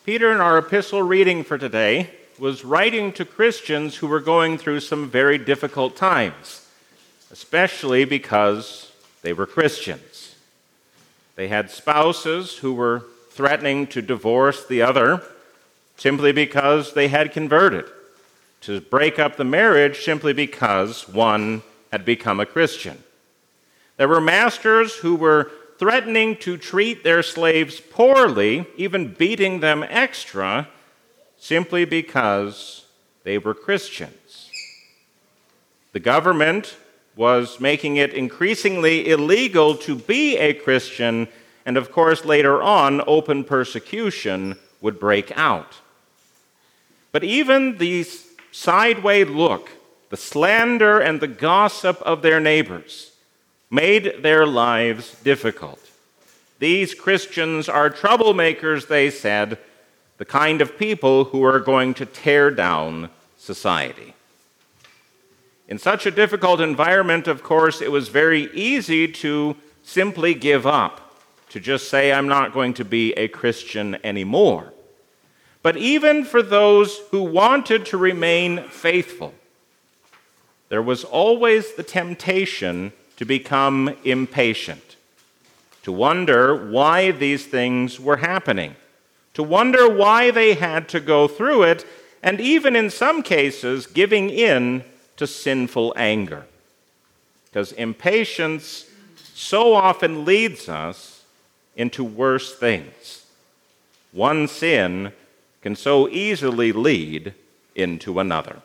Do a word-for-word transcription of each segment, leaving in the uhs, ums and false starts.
Peter, in our epistle reading for today, was writing to Christians who were going through some very difficult times, especially because they were Christians. They had spouses who were threatening to divorce the other simply because they had converted, to break up the marriage simply because one had become a Christian. There were masters who were threatening to treat their slaves poorly, even beating them extra, simply because they were Christians. The government was making it increasingly illegal to be a Christian, and of course later on, open persecution would break out. But even the sideway look, the slander and the gossip of their neighbors made their lives difficult. These Christians are troublemakers, they said, the kind of people who are going to tear down society. In such a difficult environment, of course, it was very easy to simply give up, to just say, I'm not going to be a Christian anymore. But even for those who wanted to remain faithful, there was always the temptation to become impatient, to wonder why these things were happening, to wonder why they had to go through it, and even in some cases, giving in to sinful anger. Because impatience so often leads us into worse things. One sin can so easily lead into another.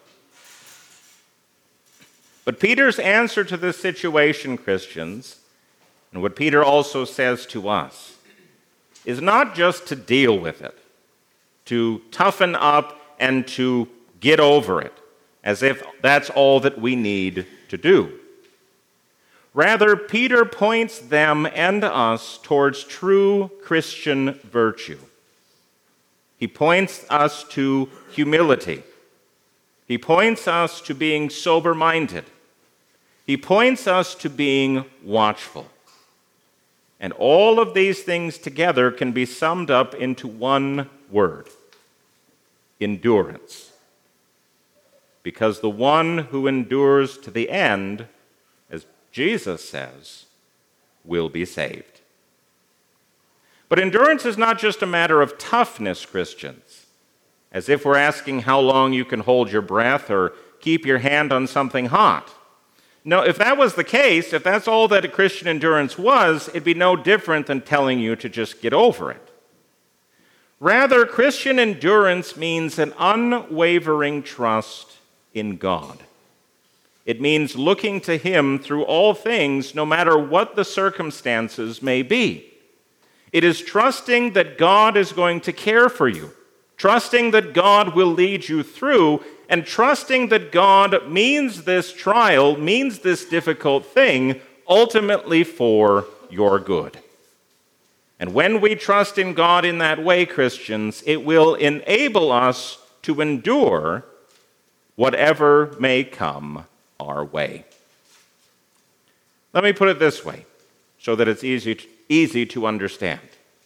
But Peter's answer to this situation, Christians, and what Peter also says to us, is not just to deal with it, to toughen up and to get over it, as if that's all that we need to do. Rather, Peter points them and us towards true Christian virtue. He points us to humility. He points us to being sober-minded. He points us to being watchful. And all of these things together can be summed up into one word: endurance. Because the one who endures to the end, as Jesus says, will be saved. But endurance is not just a matter of toughness, Christians, as if we're asking how long you can hold your breath or keep your hand on something hot. No, if that was the case, if that's all that a Christian endurance was, it'd be no different than telling you to just get over it. Rather, Christian endurance means an unwavering trust in God. It means looking to Him through all things, no matter what the circumstances may be. It is trusting that God is going to care for you, trusting that God will lead you through, and trusting that God means this trial, means this difficult thing, ultimately for your good. And when we trust in God in that way, Christians, it will enable us to endure whatever may come our way. Let me put it this way, so that it's easy to, easy to understand.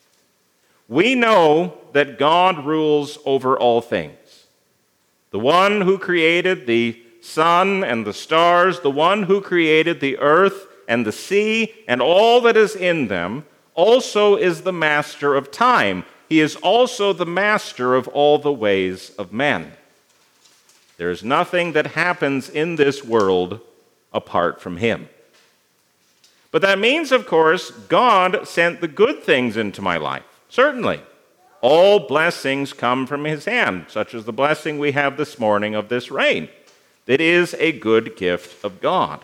We know that God rules over all things. The one who created the sun and the stars, the one who created the earth and the sea and all that is in them, also is the master of time. He is also the master of all the ways of men. There is nothing that happens in this world apart from Him. But that means, of course, God sent the good things into my life. Certainly. All blessings come from His hand, such as the blessing we have this morning of this rain. It is a good gift of God.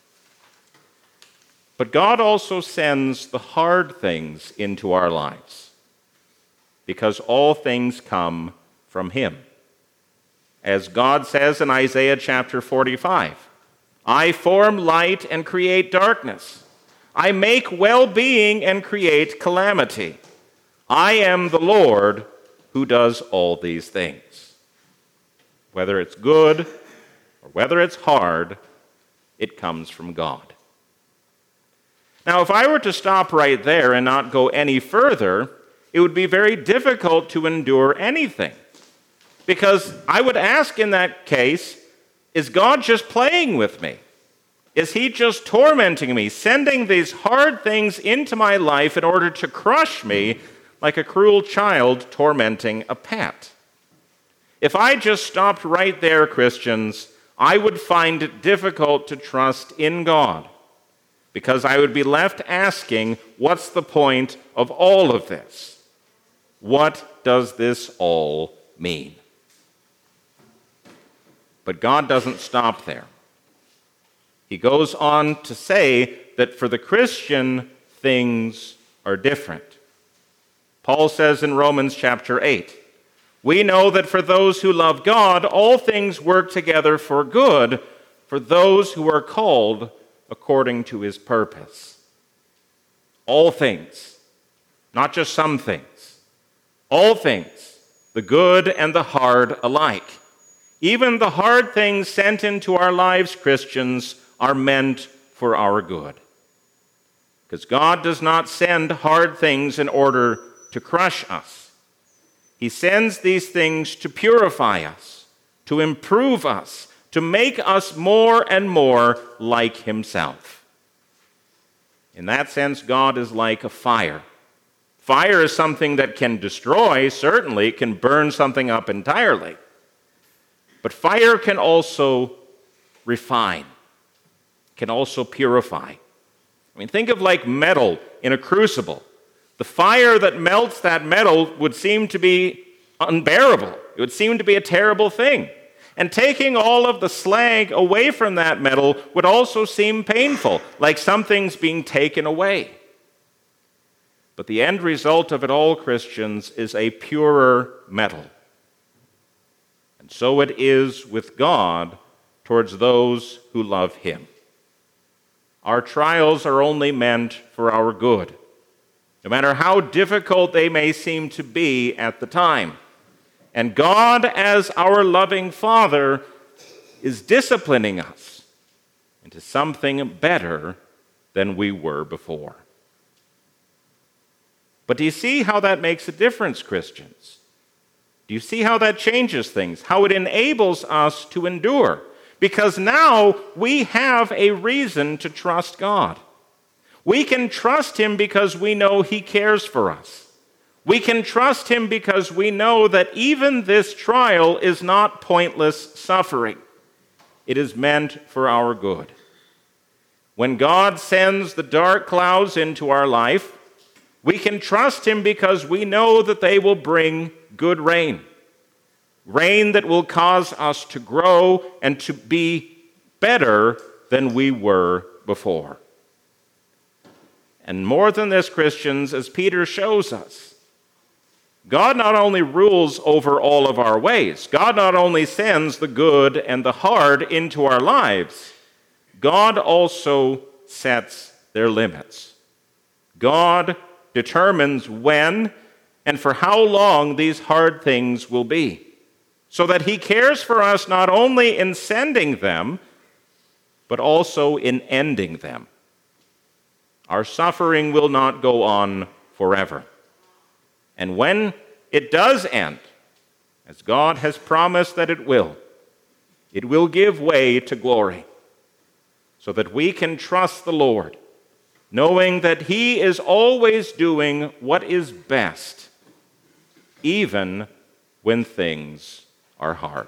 But God also sends the hard things into our lives, because all things come from Him. As God says in Isaiah chapter forty-five, I form light and create darkness. I make well-being and create calamity. I am the Lord who does all these things. Whether it's good or whether it's hard, it comes from God. Now, if I were to stop right there and not go any further, it would be very difficult to endure anything. Because I would ask in that case, is God just playing with me? Is he just tormenting me, sending these hard things into my life in order to crush me like a cruel child tormenting a pet? If I just stopped right there, Christians, I would find it difficult to trust in God, because I would be left asking, what's the point of all of this? What does this all mean? But God doesn't stop there. He goes on to say that for the Christian, things are different. Paul says in Romans chapter eight, we know that for those who love God, all things work together for good, for those who are called according to his purpose. All things, not just some things. All things, the good and the hard alike. Even the hard things sent into our lives, Christians, are meant for our good. Because God does not send hard things in order to crush us. He sends these things to purify us, to improve us, to make us more and more like himself. In that sense, God is like a fire. Fire is something that can destroy, certainly, it can burn something up entirely. But fire can also refine, can also purify. I mean, think of like metal in a crucible. The fire that melts that metal would seem to be unbearable. It would seem to be a terrible thing. And taking all of the slag away from that metal would also seem painful, like something's being taken away. But the end result of it all, Christians, is a purer metal. And so it is with God towards those who love him. Our trials are only meant for our good, no matter how difficult they may seem to be at the time. And God, as our loving Father, is disciplining us into something better than we were before. But do you see how that makes a difference, Christians? Do you see how that changes things? How it enables us to endure? Because now we have a reason to trust God. We can trust him because we know he cares for us. We can trust him because we know that even this trial is not pointless suffering. It is meant for our good. When God sends the dark clouds into our life, we can trust him because we know that they will bring good rain. Rain that will cause us to grow and to be better than we were before. And more than this, Christians, as Peter shows us, God not only rules over all of our ways, God not only sends the good and the hard into our lives, God also sets their limits. God determines when and for how long these hard things will be, so that he cares for us not only in sending them, but also in ending them. Our suffering will not go on forever. And when it does end, as God has promised that it will, it will give way to glory, so that we can trust the Lord, knowing that he is always doing what is best, even when things are hard.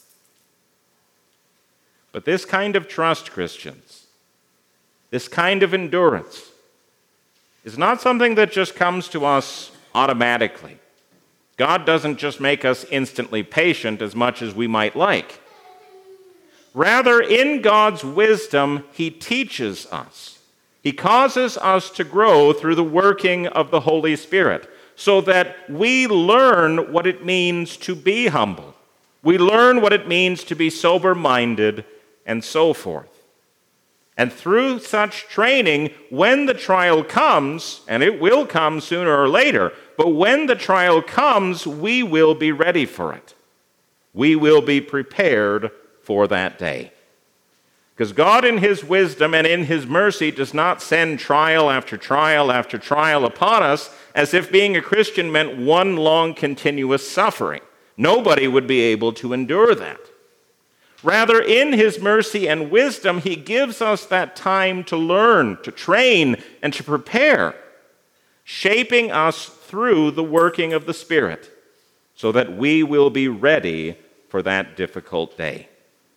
But this kind of trust, Christians, this kind of endurance, is not something that just comes to us automatically. God doesn't just make us instantly patient as much as we might like. Rather, in God's wisdom, he teaches us. He causes us to grow through the working of the Holy Spirit, so that we learn what it means to be humble. We learn what it means to be sober-minded, and so forth. And through such training, when the trial comes, and it will come sooner or later, but when the trial comes, we will be ready for it. We will be prepared for that day. Because God in his wisdom and in his mercy does not send trial after trial after trial upon us as if being a Christian meant one long continuous suffering. Nobody would be able to endure that. Rather, in his mercy and wisdom, he gives us that time to learn, to train, and to prepare, shaping us through the working of the Spirit so that we will be ready for that difficult day.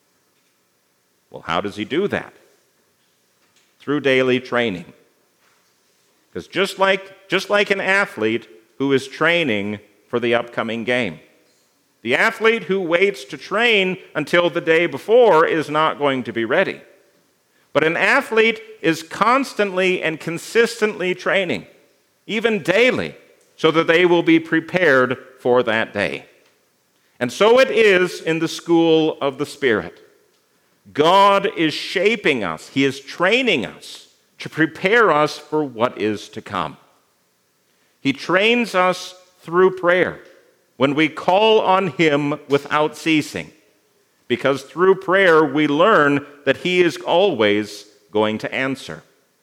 Well, how does he do that? Through daily training. Because just like, just like an athlete who is training for the upcoming game, the athlete who waits to train until the day before is not going to be ready. But an athlete is constantly and consistently training, even daily, so that they will be prepared for that day. And so it is in the school of the Spirit. God is shaping us. He is training us to prepare us for what is to come. He trains us through prayer when we call on him without ceasing, because through prayer we learn that he is always going to answer.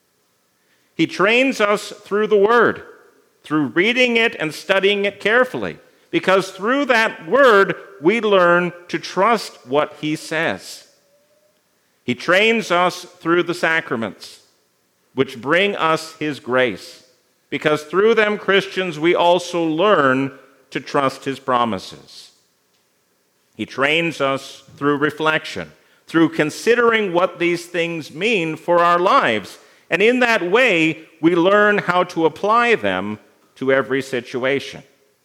He trains us through the Word, through reading it and studying it carefully, because through that Word we learn to trust what he says. He trains us through the sacraments, which bring us his grace, because through them, Christians, we also learn to trust his promises. He trains us through reflection, through considering what these things mean for our lives, and in that way, we learn how to apply them to every situation.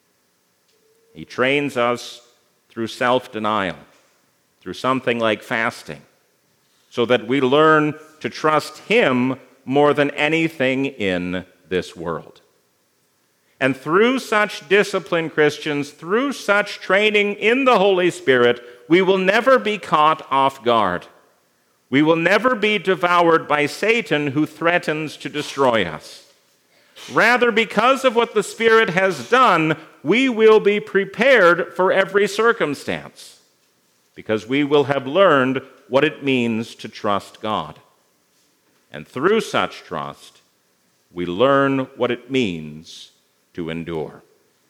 He trains us through self-denial, through something like fasting, so that we learn to trust him more than anything in this world. And through such discipline, Christians, through such training in the Holy Spirit, we will never be caught off guard. We will never be devoured by Satan, who threatens to destroy us. Rather, because of what the Spirit has done, we will be prepared for every circumstance, because we will have learned what it means to trust God. And through such trust, we learn what it means to endure.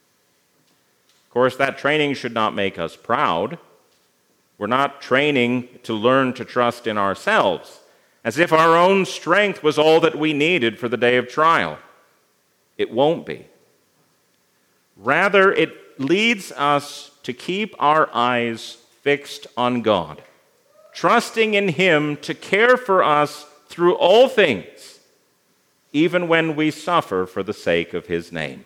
Of course, that training should not make us proud. We're not training to learn to trust in ourselves, as if our own strength was all that we needed for the day of trial. It won't be. Rather, it leads us to keep our eyes fixed on God, trusting in him to care for us through all things, even when we suffer for the sake of his name.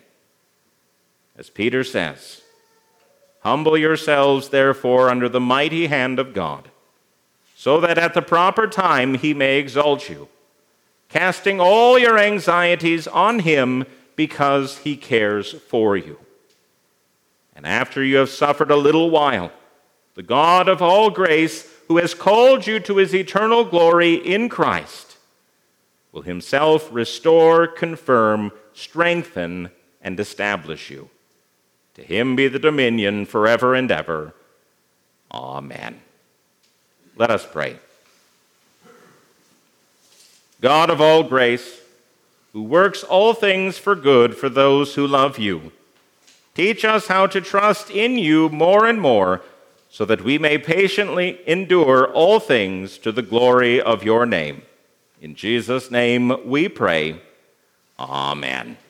As Peter says, "Humble yourselves, therefore, under the mighty hand of God, so that at the proper time he may exalt you, casting all your anxieties on him because he cares for you. And after you have suffered a little while, the God of all grace, who has called you to his eternal glory in Christ, will himself restore, confirm, strengthen, and establish you. To him be the dominion forever and ever. Amen." Let us pray. God of all grace, who works all things for good for those who love you, teach us how to trust in you more and more, so that we may patiently endure all things to the glory of your name. In Jesus' name we pray. Amen.